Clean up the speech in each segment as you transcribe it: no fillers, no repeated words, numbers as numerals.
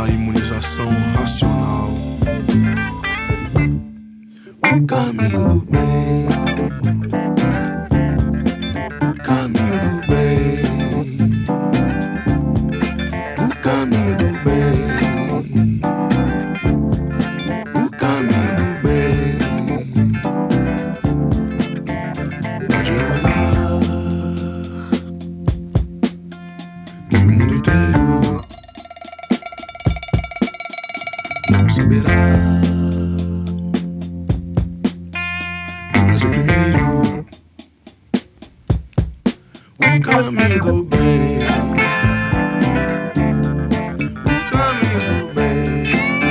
da imunização racional. O caminho do bem, o caminho do bem, o caminho do bem, o caminho do bem. Pode aguardar que o mundo inteiro não saberá. Mas o primeiro, o caminho do bem, o caminho do bem.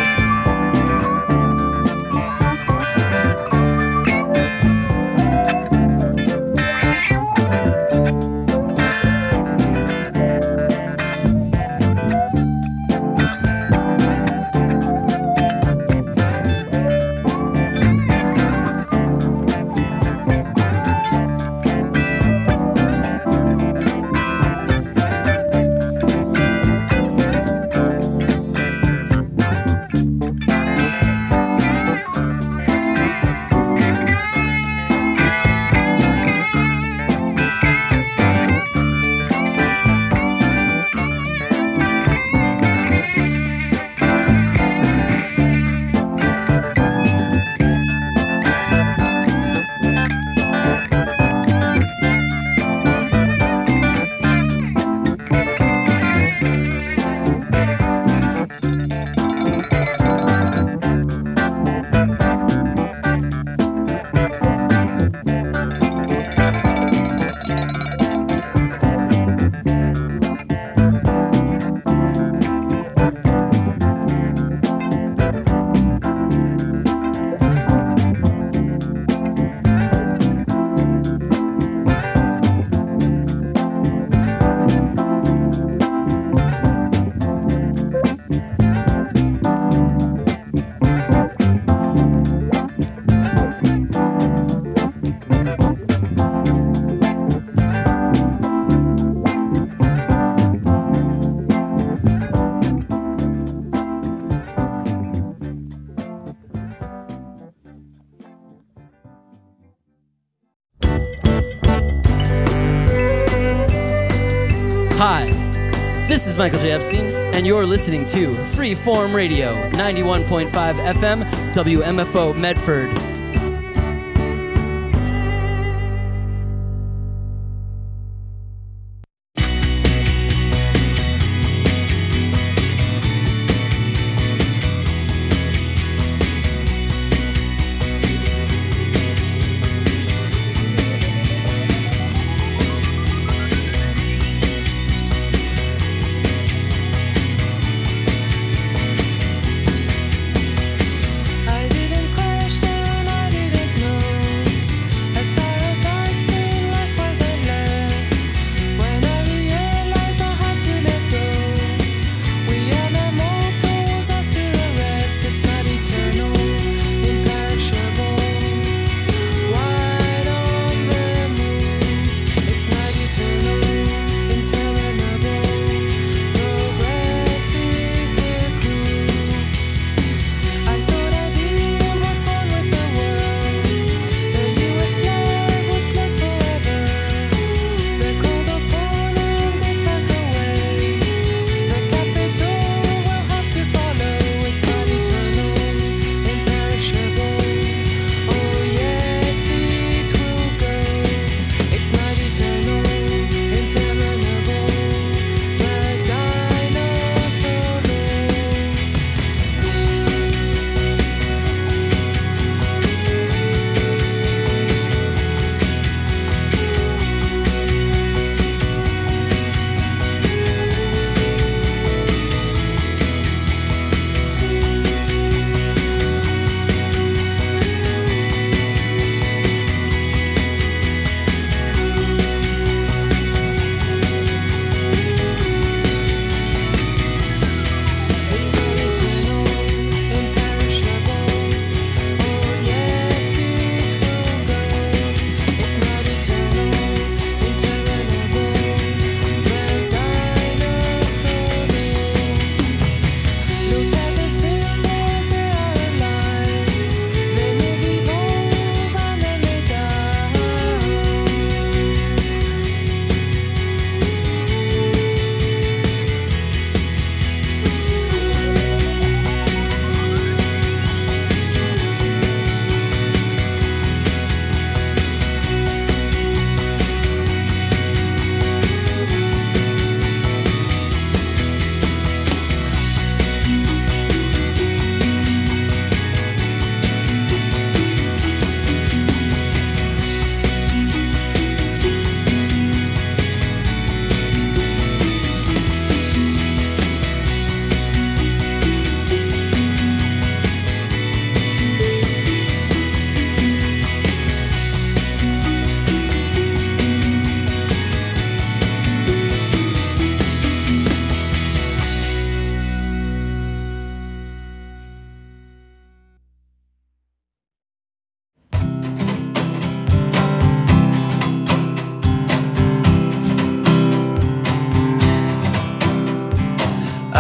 Hi, this is Michael J. Epstein, and you're listening to Freeform Radio, 91.5 FM, WMFO Medford. I didn't question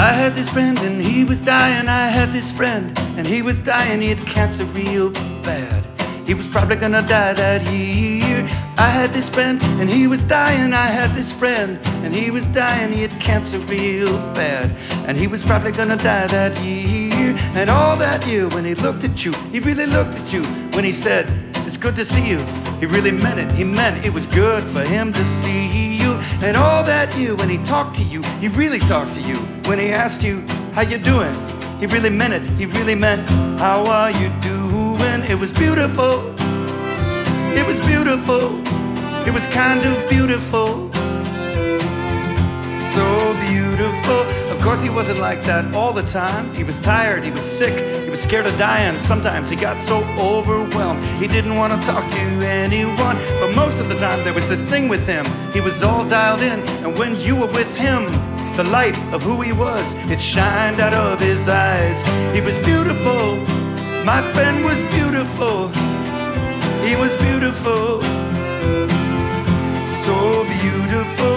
I had this friend and he was dying. I had this friend and he was dying. He had cancer real bad. He was probably gonna die that year. I had this friend and he was dying. I had this friend and he was dying. He had cancer real bad. And he was probably gonna die that year. And all that year when he looked at you, he really looked at you. When he said, "It's good to see you," he really meant it. He meant it was good for him to see you. And all that year when he talked to you, he really talked to you. When he asked you, "How you doing?" he really meant it. He really meant, "How are you doing?" It was beautiful. It was beautiful. It was kind of beautiful. So beautiful. Of course he wasn't like that all the time. He was tired, he was sick, he was scared of dying. Sometimes he got so overwhelmed he didn't want to talk to anyone. But most of the time there was this thing with him. He was all dialed in, and when you were with him, the light of who he was, it shined out of his eyes. He was beautiful. My friend was beautiful. He was beautiful. So beautiful.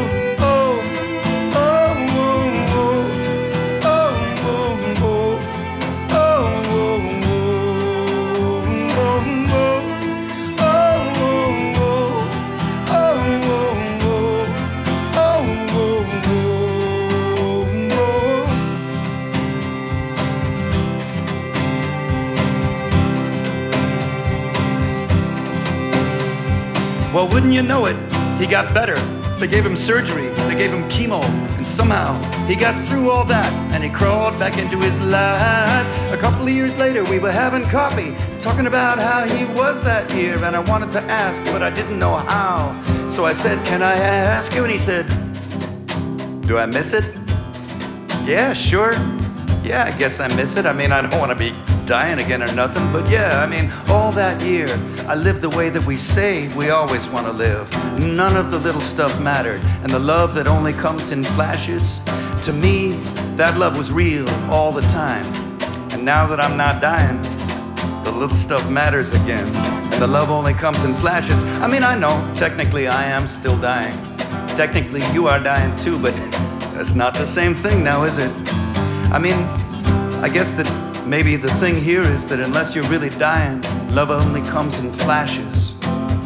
Well, wouldn't you know it, he got better. They gave him surgery, they gave him chemo, and somehow he got through all that and he crawled back into his life. A couple of years later, we were having coffee, talking about how he was that year, and I wanted to ask, but I didn't know how. So I said, "Can I ask you?" And he said, "Do I miss it?" "Yeah, sure. Yeah, I guess I miss it. I mean, I don't want to be dying again or nothing, but yeah, I mean, all that year, I lived the way that we say we always want to live. None of the little stuff mattered, and the love that only comes in flashes, to me, that love was real all the time. And now that I'm not dying, the little stuff matters again, and the love only comes in flashes. I mean, I know, technically I am still dying. Technically you are dying too, but that's not the same thing now, is it? I mean, I guess that maybe the thing here is that unless you're really dying, love only comes in flashes.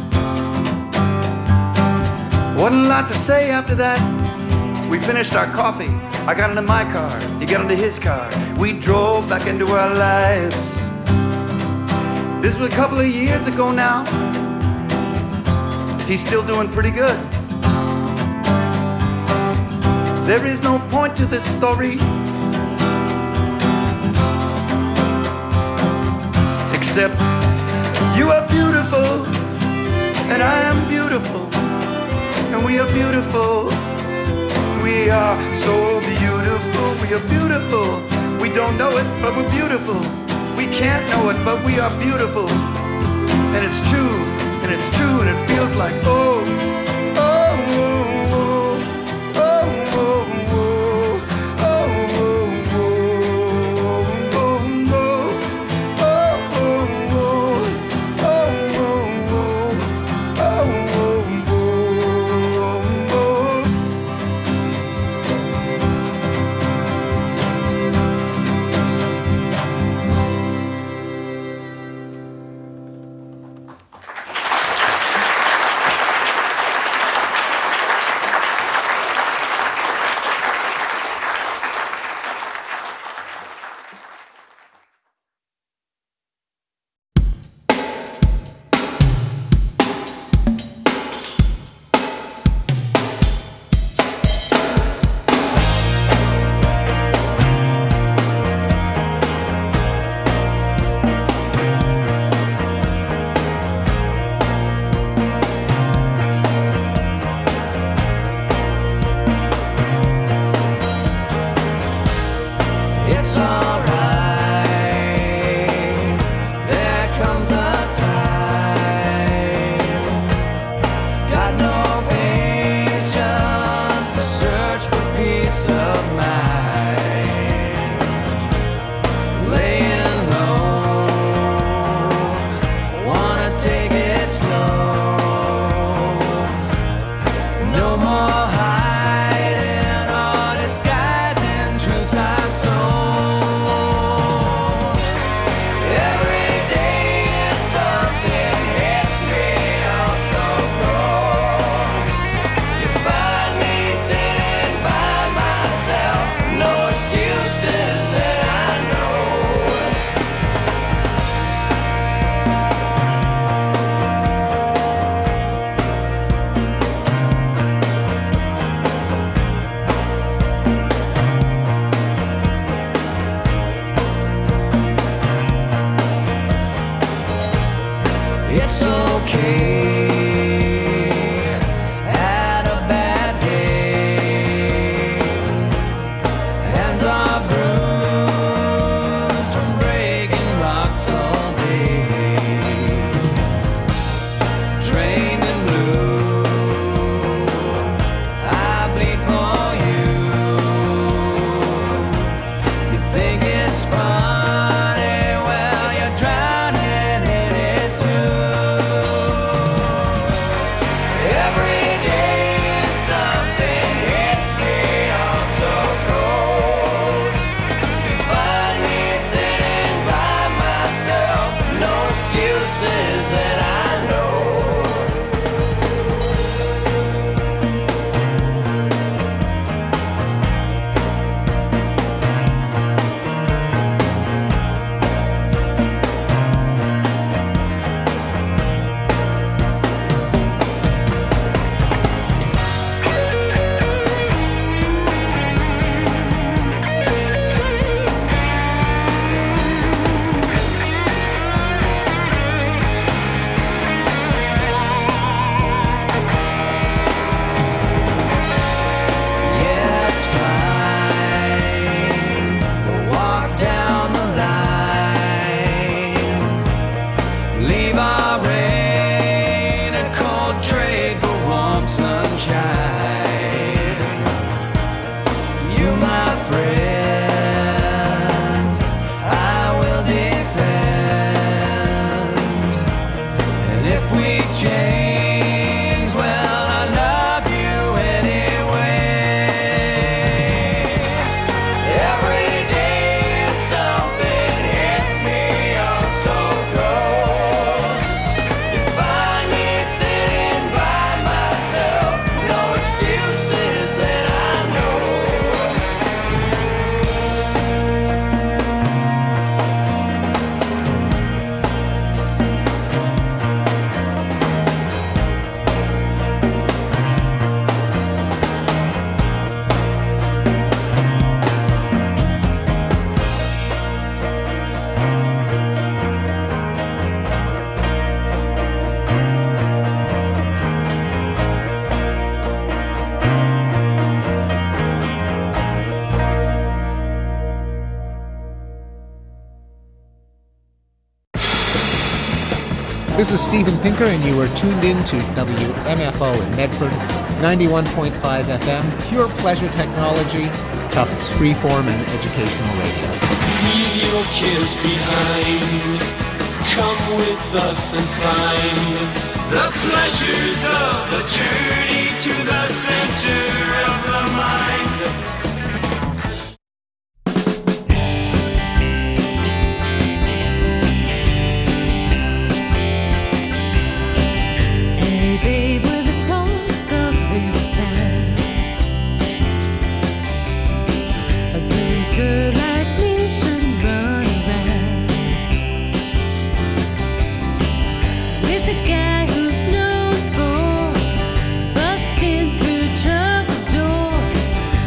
Wasn't a lot to say after that. We finished our coffee. I got into my car. He got into his car. We drove back into our lives. This was a couple of years ago now. He's still doing pretty good. There is no point to this story, except you are beautiful, and I am beautiful, and we are beautiful. We are so beautiful, we are beautiful. We don't know it, but we're beautiful. We can't know it, but we are beautiful. And it's true, and it's true, and it feels like, oh, oh, oh, oh, oh, oh. friend. I will defend. And if we change, well, I love you anyway. Every day something hits me up so cold. You find me sitting by myself, no excuses that I know. This is Stephen Pinker, and you are tuned in to WMFO in Medford, 91.5 FM, pure pleasure technology, Tufts freeform and educational radio. Leave your cares behind. Come with us and find the pleasures of the journey to the center of the mind. Hey babe, we're the talk of this town. A good girl like me should run around with a guy who's known for busting through trouble's door.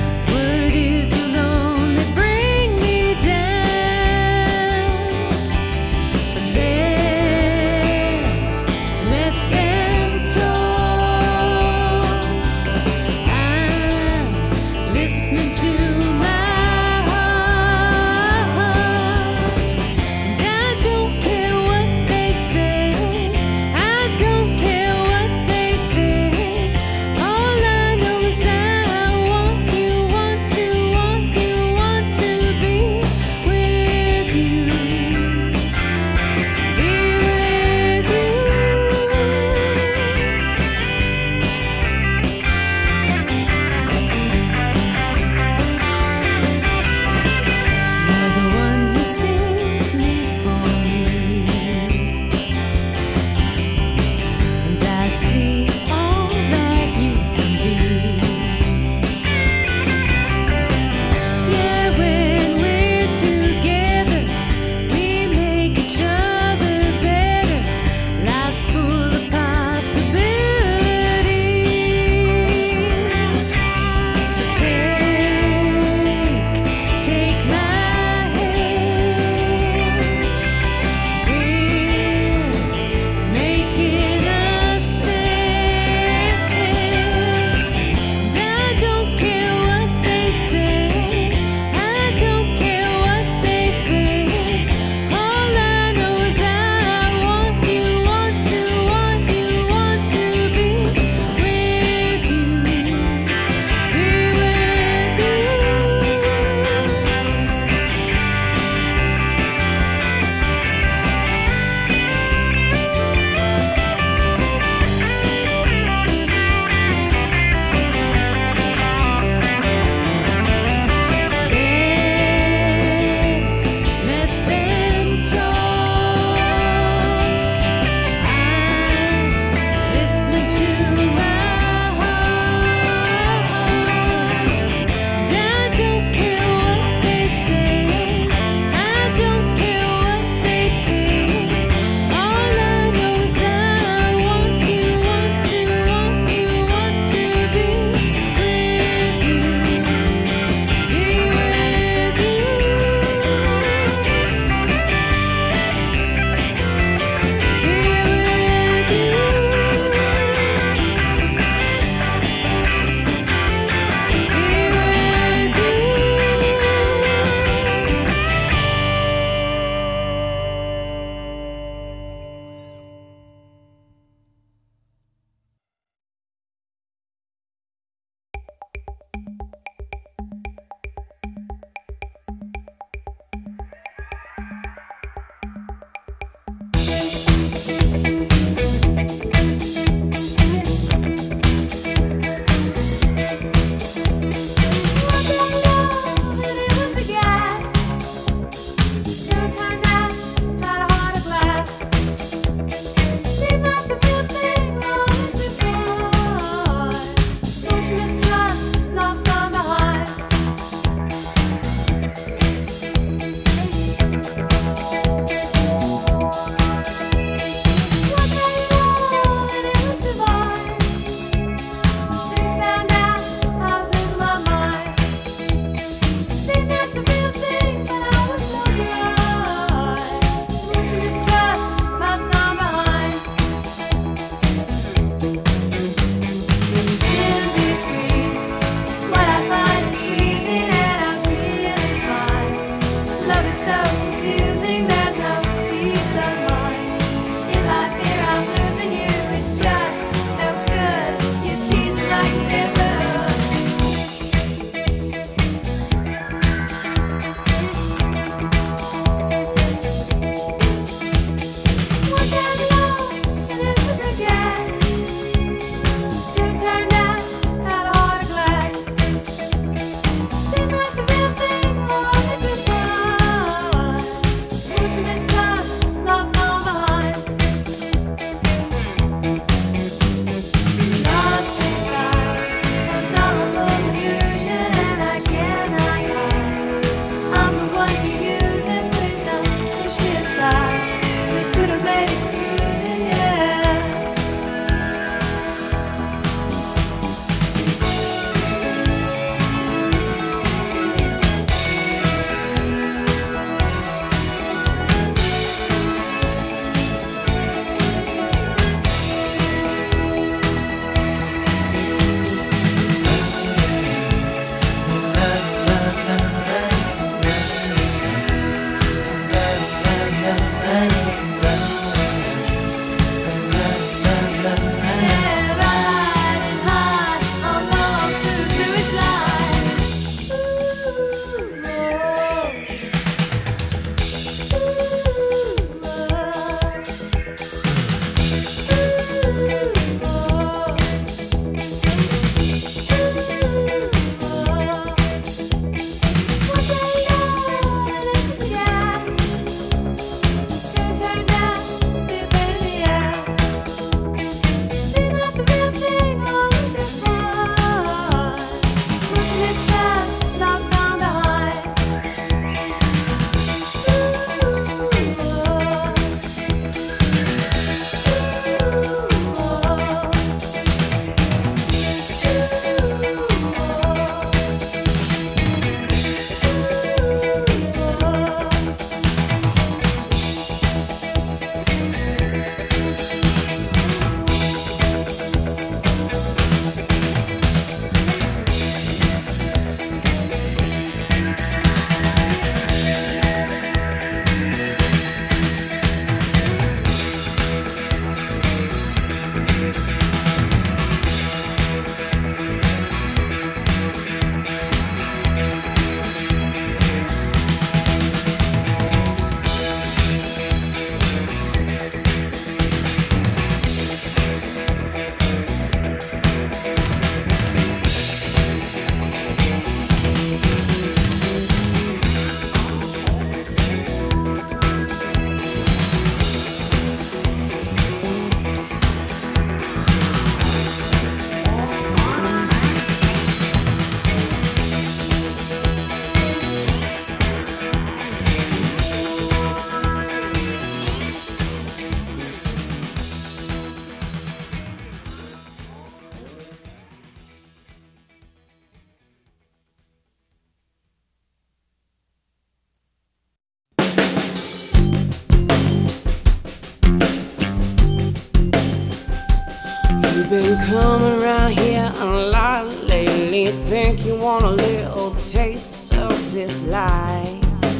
Been coming around here a lot lately. Think you want a little taste of this life.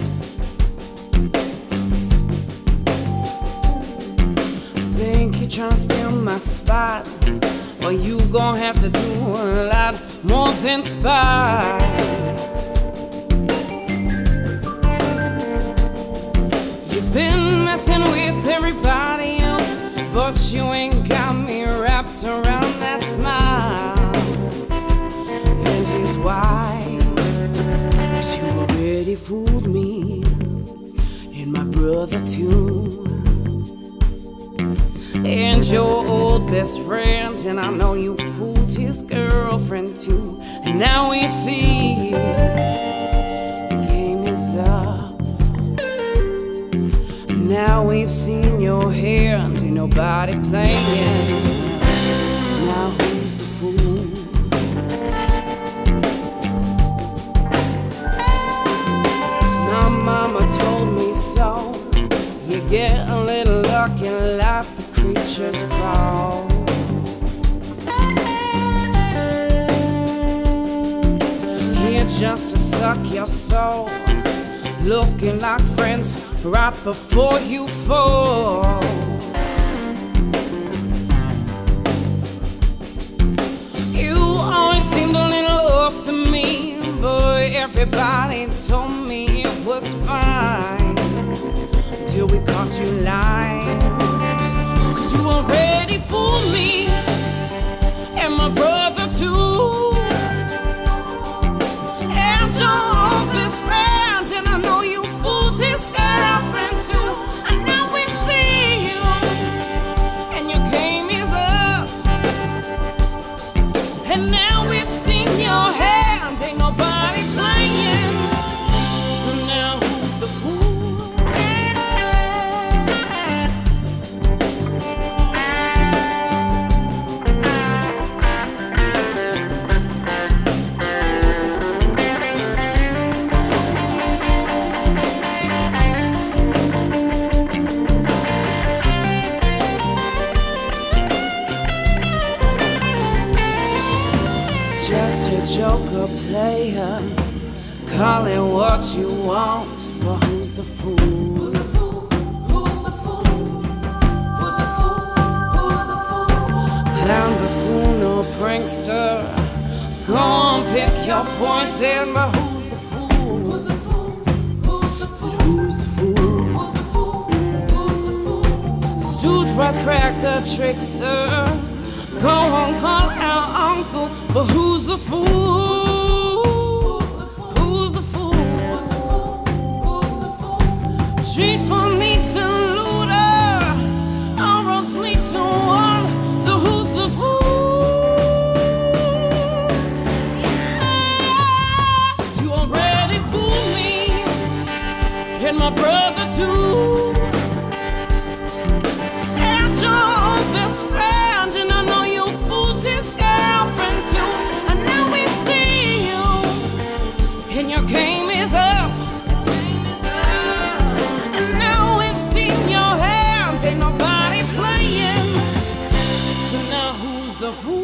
Think you're trying to steal my spot. Well, you gon' have to do a lot more than spy. You've been messing with everybody else, but you ain't got me wrapped around that smile. And here's why. 'Cause you already fooled me and my brother too, and your old best friend. And I know you fooled his girlfriend too. And now we see the game is up. Now we've seen your hand, ain't nobody playing. Now who's the fool? My mama told me so. You get a little luck in life, the creatures crawl. Here just to suck your soul, looking like friends right before you fall. You always seemed a little off to me, but everybody told me it was fine till we caught you lying. 'Cause you already fooled me and my brother too, and your old best friend. And I know you fooled his girlfriend too. And now we see you and your game is up. And now we've seen your hand, ain't nobody playing. So now who's the fool? Just a joker player, call it what you want, but who's the fool? Who's the fool? Who's the fool? Who's the fool? Who's the fool? Clown, buffoon, or prankster, go on, pick your poison, but who's the fool? Who's the fool? Who's the fool? Said who's the fool? Who's the fool? Who's the fool? Stooge, wisecracker, trickster, go on, call our uncle, but who's the fool? Who's the fool? Who's the fool? Who's the fool? Street from need to looter, all roads lead to one. So who's the fool? Yeah, 'cause you already fooled me and my brother too, and your old best friend. And I know you fooled his girlfriend too. And now we see you and your game is up. And now we've seen your hand, ain't nobody playing. So now who's the fool?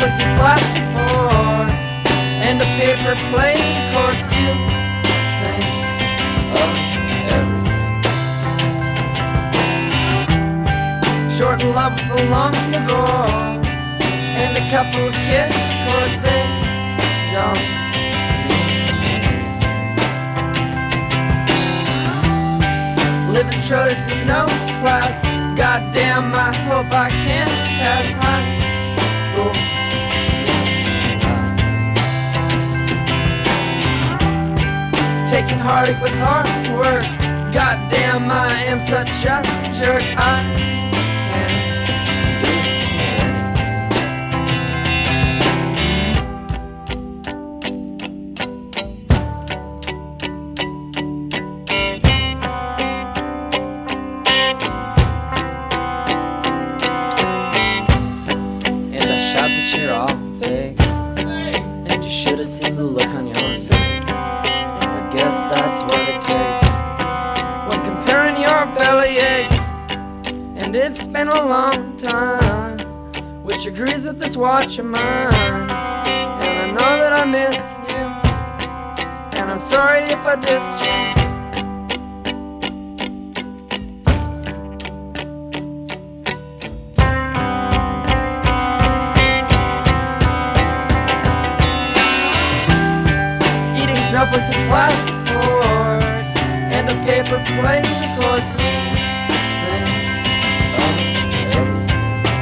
with some plastic forks and a paper plate. Of course you think of everything. Short love with a long divorce and a couple of kids. Of course they don't mean anything. Living choice with no class. Goddamn, I hope I can pass high school. Taking heartache with hard work. Goddamn, I am such a jerk. I can't do And I shout that you're all fake, and you should have seen the look on your face. Guess that's what it takes when comparing your belly aches. And it's been a long time, which agrees with this watch of mine. And I know that I miss you, and I'm sorry if I dissed you. Eating snuff with some plastic forks and a paper plate. Of course you think of everything.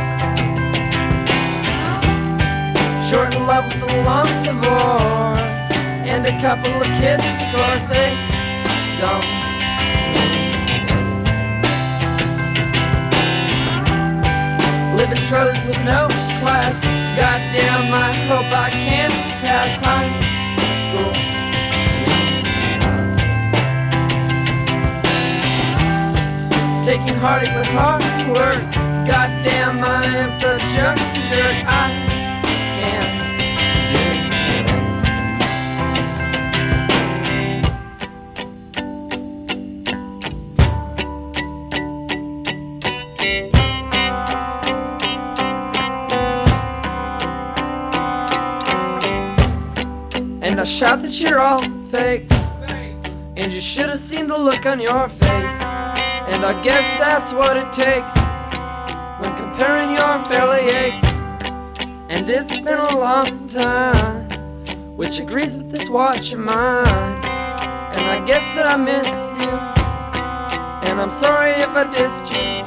Short love with a long divorce and a couple of kids. Of course they don't mean anything. Living trolls with no class. Goddamn, I hope I can pass high school. Taking heartache with hard work. Goddamn, I am such a jerk. I can't do anything. And I shout that you're all fake, and you should have seen the look on your face. And I guess that's what it takes when comparing your belly aches. And it's been a long time, which agrees with this watch of mine. And I guess that I miss you, and I'm sorry if I dissed you.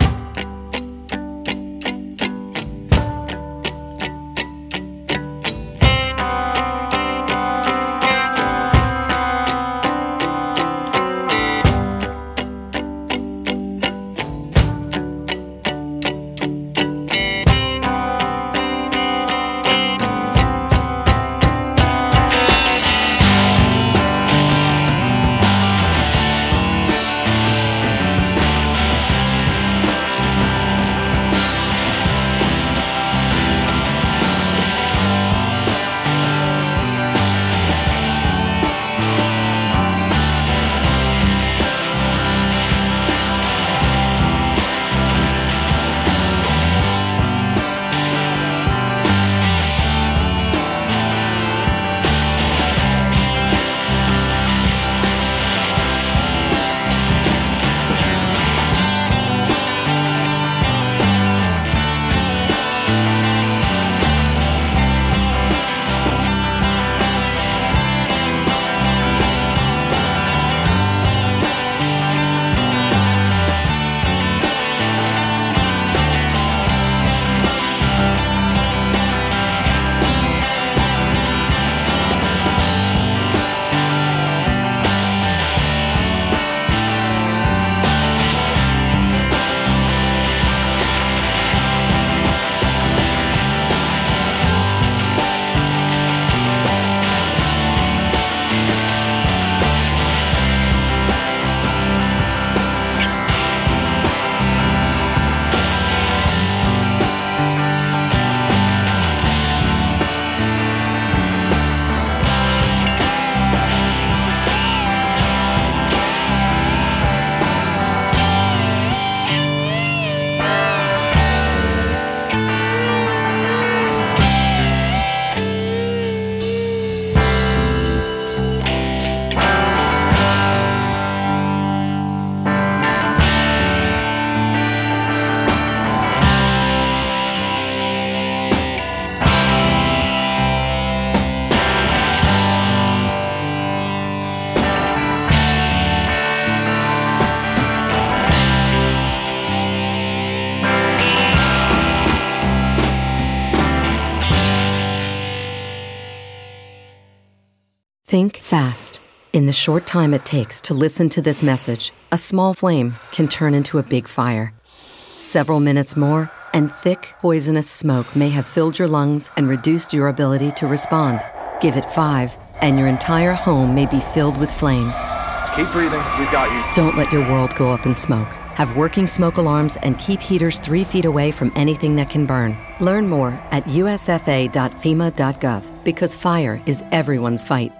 Think fast. In the short time it takes to listen to this message, a small flame can turn into a big fire. Several minutes more, and thick, poisonous smoke may have filled your lungs and reduced your ability to respond. Give it 5, and your entire home may be filled with flames. Keep breathing, we've got you. Don't let your world go up in smoke. Have working smoke alarms and keep heaters 3 feet away from anything that can burn. Learn more at usfa.fema.gov, because fire is everyone's fight.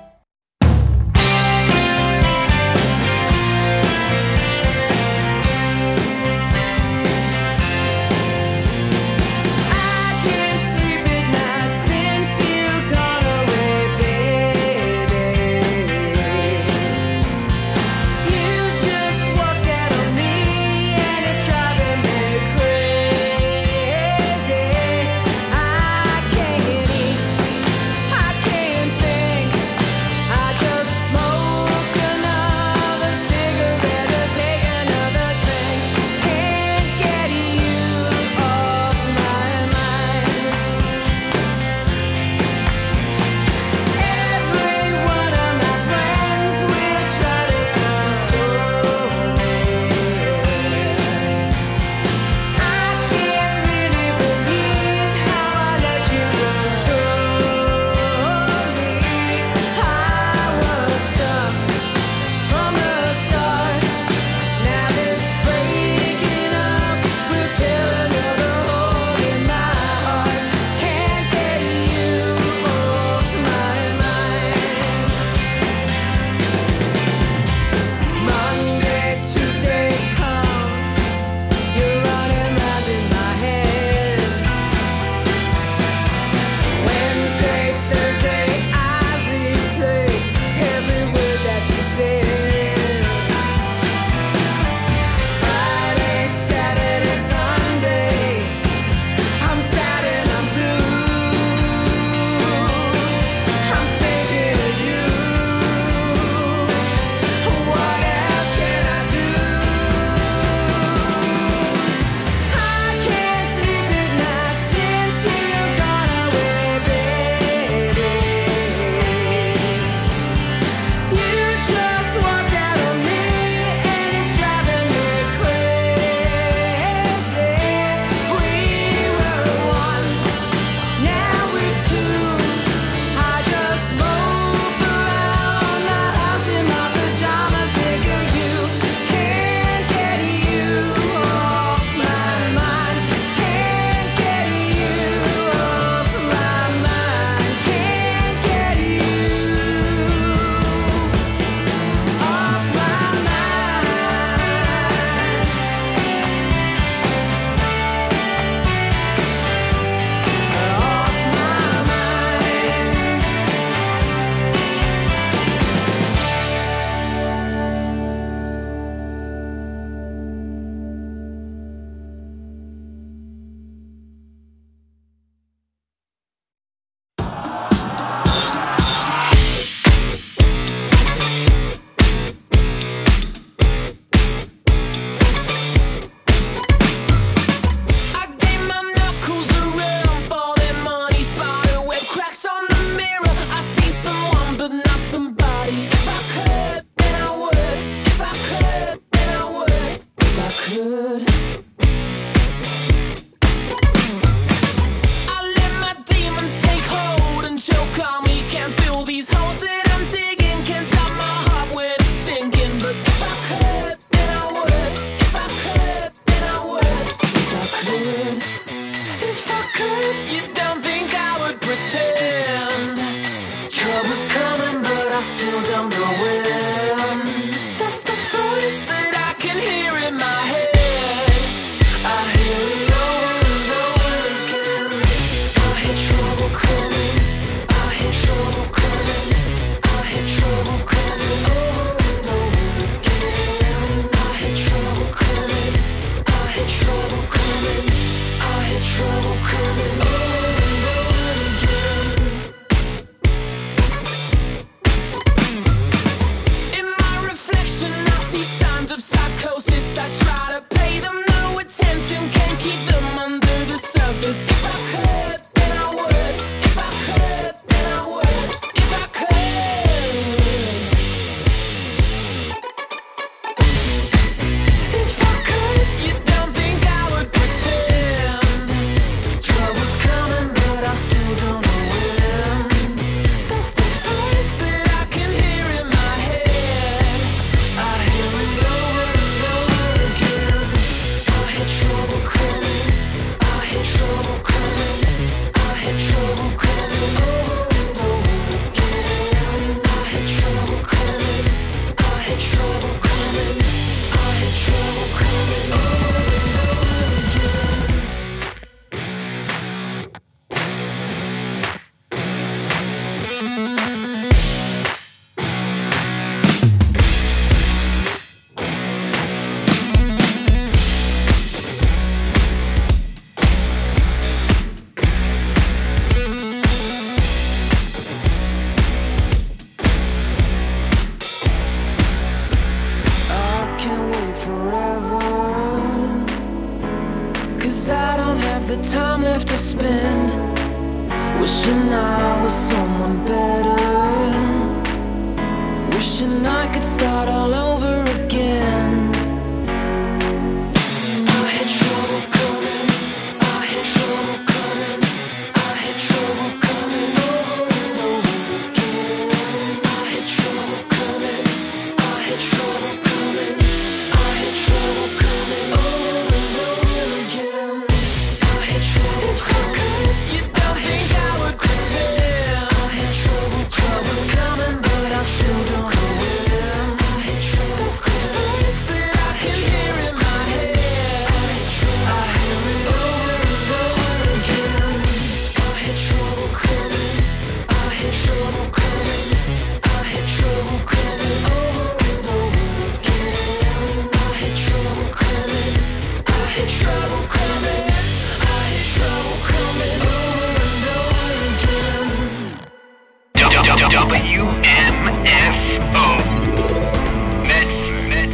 'cause I don't have the time left to spend wishing I was someone better, wishing I could start all over again. I had trouble coming, I had trouble coming, I had trouble coming over and over again. I had trouble coming, I had trouble coming, I had trouble coming over and over again. I had trouble coming, you don't think I would quit there. I had trouble's coming, but I still don't know where. I had trouble coming, that I can hear in my head. I hear it over and over again. I had trouble coming, I had trouble coming, I had trouble coming over and over again. I had trouble coming, I had trouble coming, I had trouble coming over and over again. WMFO. Medford.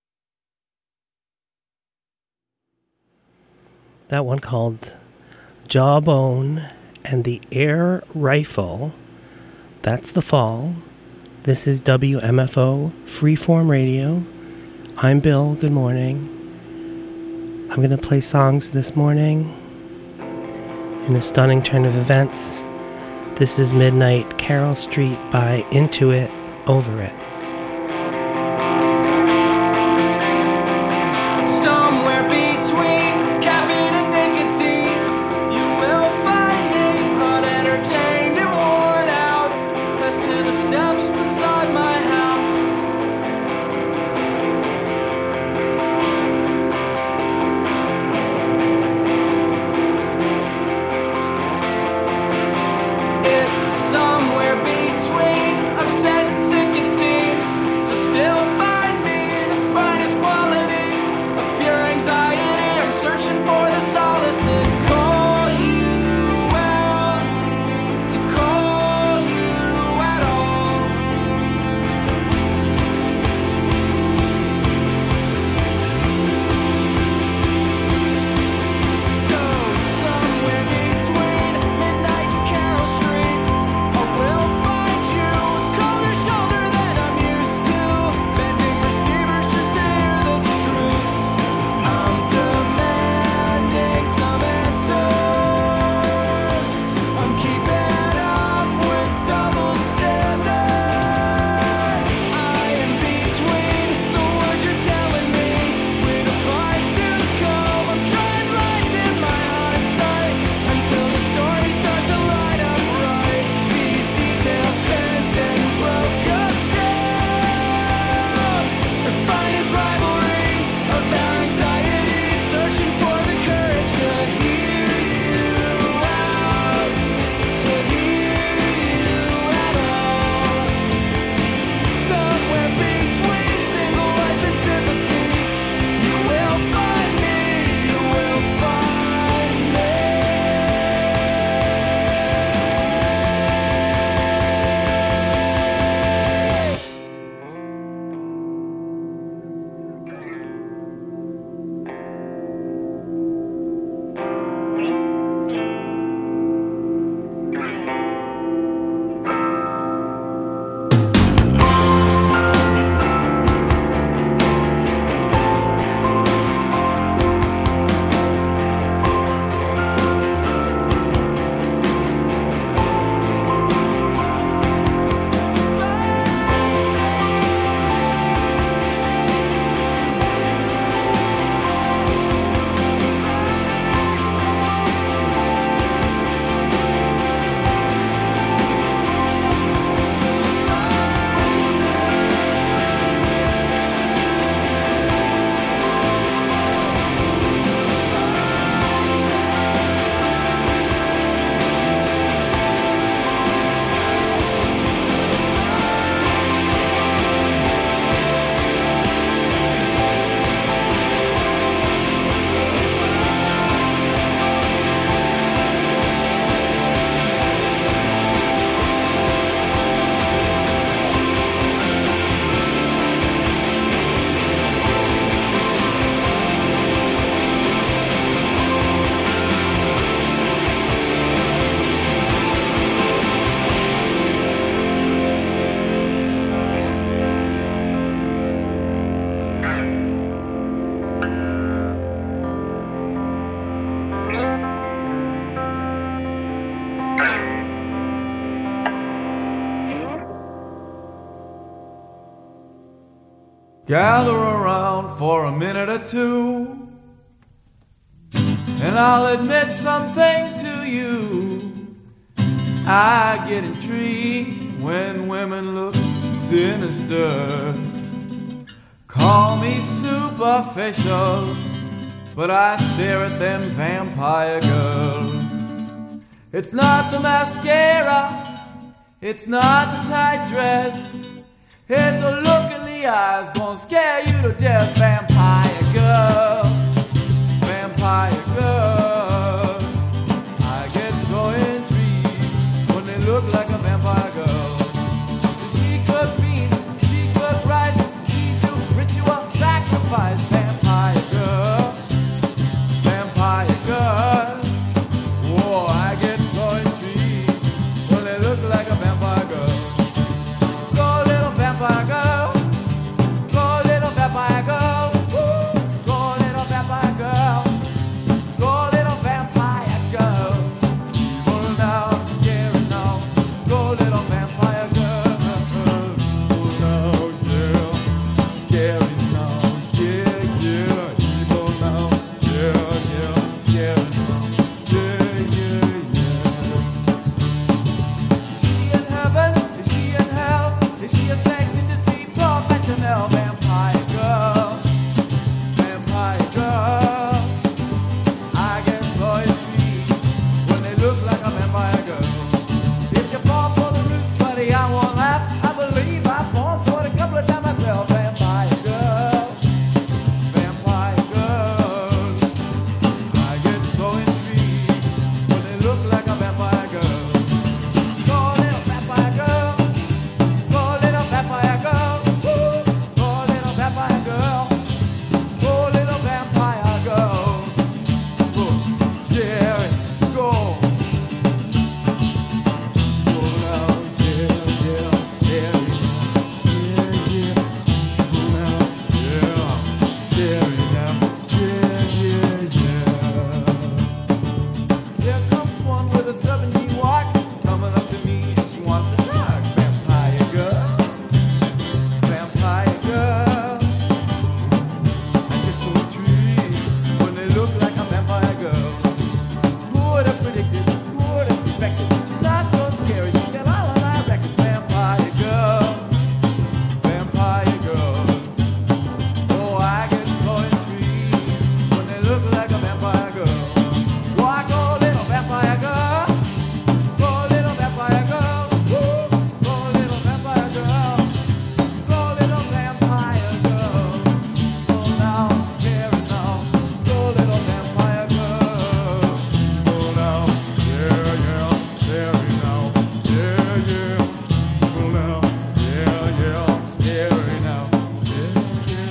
That one called Jawbone and the Air Rifle. That's the fall. This is WMFO Freeform Radio. I'm Bill. Good morning. I'm going to play songs this morning in a stunning turn of events. This is Midnight Carol Street by Into It, Over It. Somewhere between caffeine and nicotine, you will find me unentertained and worn out, pressed to the steps beside my house. It's somewhere between upset and sick, it seems, to still find me the finest quality of pure anxiety. I'm searching for the solace to call you out, to call you at all. So somewhere between Midnight and Carol Street, I will find you, a colder shoulder than I'm used to, bending receivers just to hear the truth. I'm demanding some answers. I'm keeping up with double standards. I am between the words you're telling me with a fine-tooth comb. I'm trying lines in my hindsight until the stories start to line up right. These details bent and broke us down. The finest rivalry of our anxiety, searching for the courage to hear you out, to hear you at all. Somewhere between single life and sympathy, you will find me, you will find me. Gather around for a minute or two, and I'll admit something to you. I get intrigued when women look sinister. Call me superficial, but I stare at them vampire girls. It's not the mascara, it's not the tight dress, it's a look in the eyes gonna scare you to death. Vampire girl, vampire girl. I get so intrigued when they look like a vampire girl. She could be, she could rise, she do ritual sacrifice. Vampire girl, vampire girl. Whoa. a serpentine walk, coming up to me, she wants to talk. Vampire girl, vampire girl. I kiss on a tree when they look like a vampire girl. Who would have predicted? Who would have suspected? She's not so scary. She's got all of my records. Vampire girl, vampire girl. Oh, I get so intrigued when they look like a vampire girl. Walk, oh, little vampire girl. Go, little vampire girl. Woo. Go, little vampire girl. Go, little vampire girl. Go now, I'm scared now. Go, little vampire girl. Go now, yeah, yeah, I'm scary now. Yeah, yeah. Go now, yeah, yeah, I'm scary now. Yeah, yeah.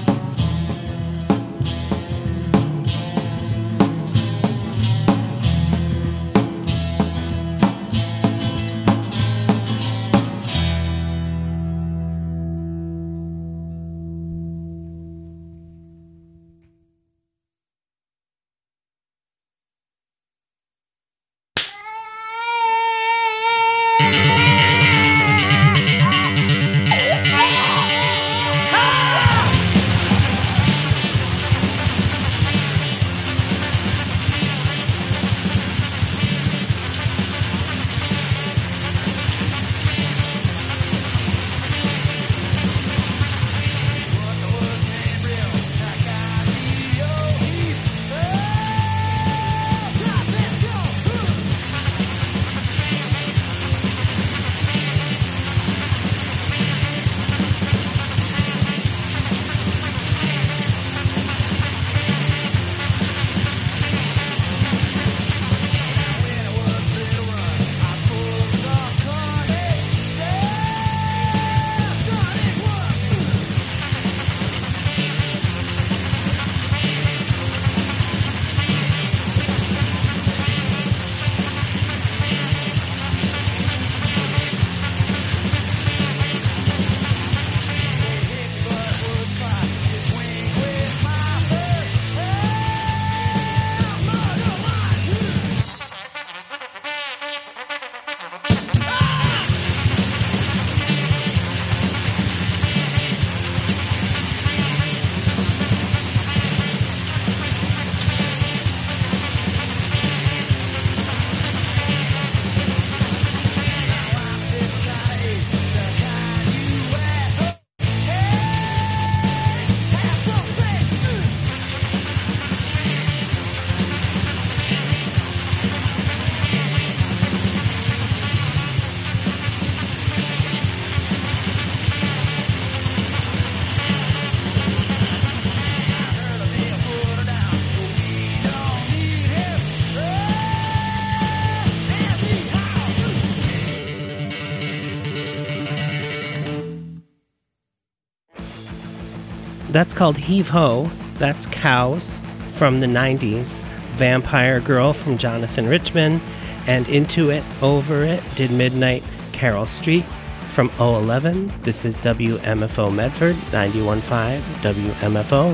That's called Heave Ho. That's Cows from the 90s. Vampire Girl from Jonathan Richman. And Into It, Over It, Did Midnight, Carol Street from 011. This is WMFO Medford, 91.5 WMFO,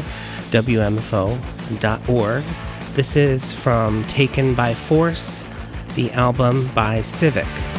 WMFO.org. This is from Taken by Force, the album by Civic.